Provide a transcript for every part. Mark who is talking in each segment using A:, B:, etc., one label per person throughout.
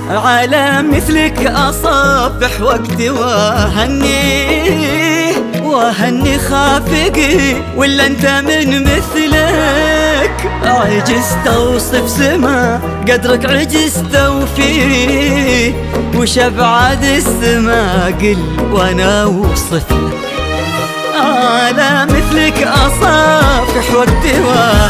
A: على مثلك أصافح وقتي وهني خافقي، ولا انت من مثلك عجزت اوصف سما قدرك عجزت اوفيه، وش ابعد السما قل وانا اوصف لك. على مثلك اصافح وقتي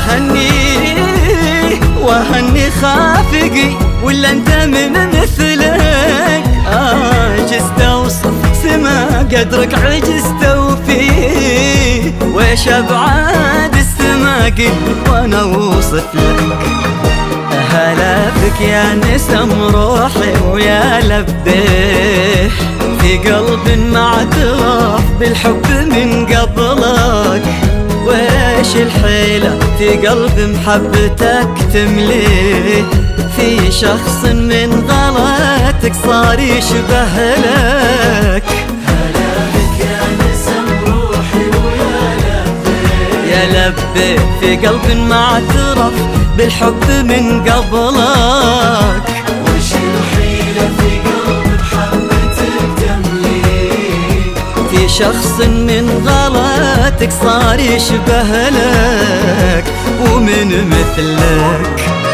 A: وهني خافقي، ولا انت من مثلك عجزت اوصف سما قدرك عجزت اوفيه، ويش ابعاد السما قل وانا اوصف لك. هلا بك يا نسم روحي ويا لبيه، في قلب ما اعترف بالحب من قبلك، ويش الحيلة في قلب محبتك تمليه، في شخص من غلاتك صار يشبه لك.
B: هلا بك يا نسم روحي ويا لبيه،
A: يا لبيه في قلب ما اعترف بالحب من قبلك،
B: وش الحيلة في قلب محبتك تمليه،
A: في شخص من غلاتك صار يشبه لك ومن مثلك.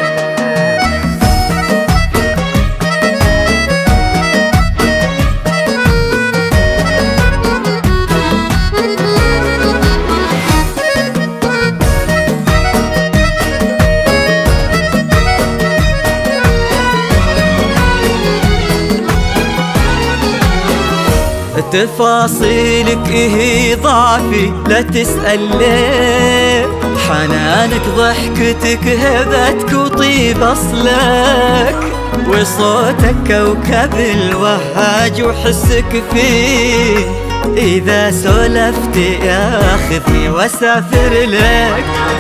A: تفاصيلك هي ضعفي لا تسأل ليه، حنانك ضحكتك هبتك وطيب أصلك، وصوتك كوكب الوهاج وحسك فيه، إذا سولفت ياخذني واسافر لك.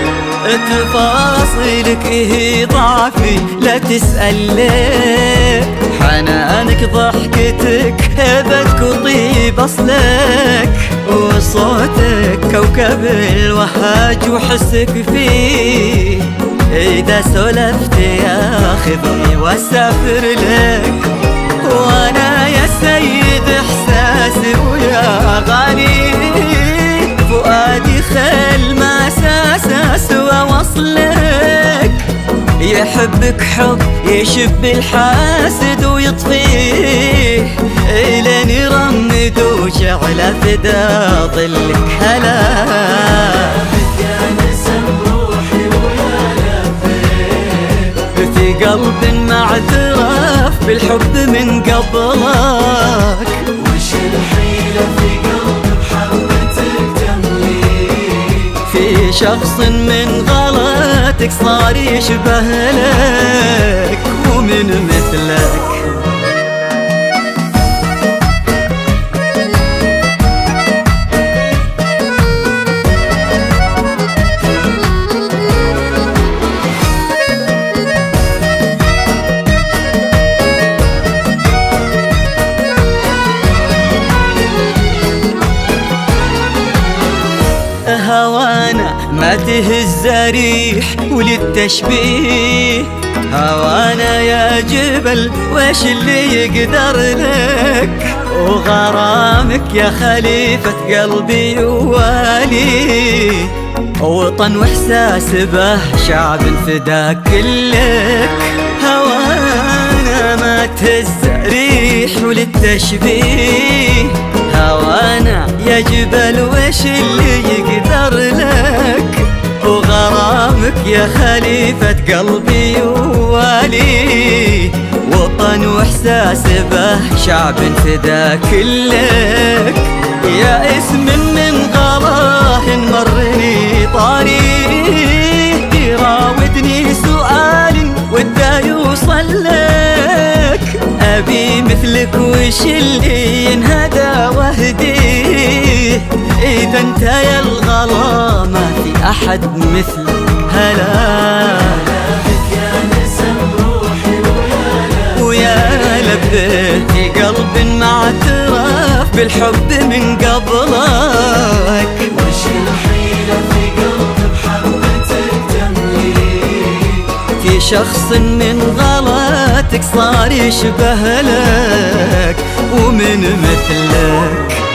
A: تفاصيلك هي ضعفي لا تسأل ليه، حنانك ضحكتك هبتك وطيب أصلك، وصوتك كوكب الوهاج وحسك فيه، إذا سولفت ياخذني واسافر لك. وانا يا سيد احساسي ويا غالي فؤادي خل ما ساس ووصلك، يحبك حب يشب الحاسد ويطفيه، إلين يرمد وشعله فدا ظلك. هلا
B: يا نسم روحي ويا لبيه،
A: في قلب ما اعترف بالحب من قبلك،
B: وش الحيلة في قلب محبتك تمليه،
A: في شخص من غلاتك صار يشبه لك ومن مثلك. هوانا ما تهز ريح وللتشبيه، هوانا يا جبل وش اللي يقدر لك، وغرامك يا خليفة قلبي يوالي، وطن واحساس به شعب فداك كلك. هوانا ما تهز ريح وللتشبيه، هوانا يا جبل وش اللي يقدر لك، وغرامك يا خليفة قلبي يوالي، وطن واحساس به شعب فدا كلك. يا اسم من غراه مرني طريق، يراودني سؤال ودا يوصل لك، أبي مثلك وش اللي ينهدى وهديه، إذا انت يا الغلا ما في أحد مثلك. هلا
B: بك يا نسم روحي
A: ويا لبيه، في قلب ما اعترف بالحب من قبلك،
B: وش الحيلة في قلب محبتك تمليه،
A: في شخص من غلط صوتك صار يشبه لك ومن مثلك.